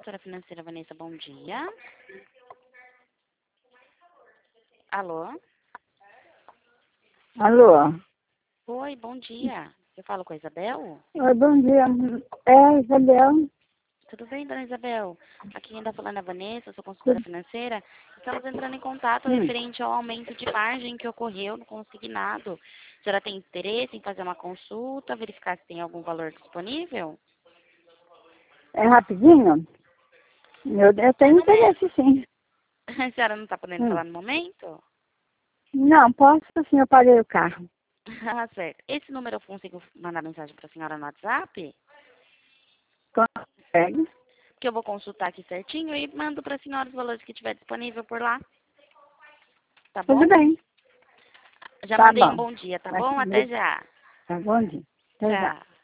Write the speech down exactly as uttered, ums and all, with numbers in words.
consultora financeira Vanessa, bom dia. Alô? Alô? Oi, bom dia. Eu falo com a Isabel? Oi, bom dia. É, Isabel? Tudo bem, dona Isabel? Aqui quem está falando é a Vanessa, eu sou consultora financeira. Estamos entrando em contato Hum. referente ao aumento de margem que ocorreu no consignado. A senhora tem interesse em fazer uma consulta, verificar se tem algum valor disponível? É rapidinho? Eu, eu tenho interesse, sim. A senhora não está podendo Hum. falar no momento? Não, posso sim, eu parei o carro. Ah, certo. Esse número eu consigo mandar mensagem para a senhora no WhatsApp? Consegue? Que eu vou consultar aqui certinho e mando para a senhora os valores que tiver disponível por lá. Tá bom? Tudo bem. Já Tá mandei um bom. bom dia, tá Vai bom? Até comigo. já. Tá bom dia. Até já. Tchau.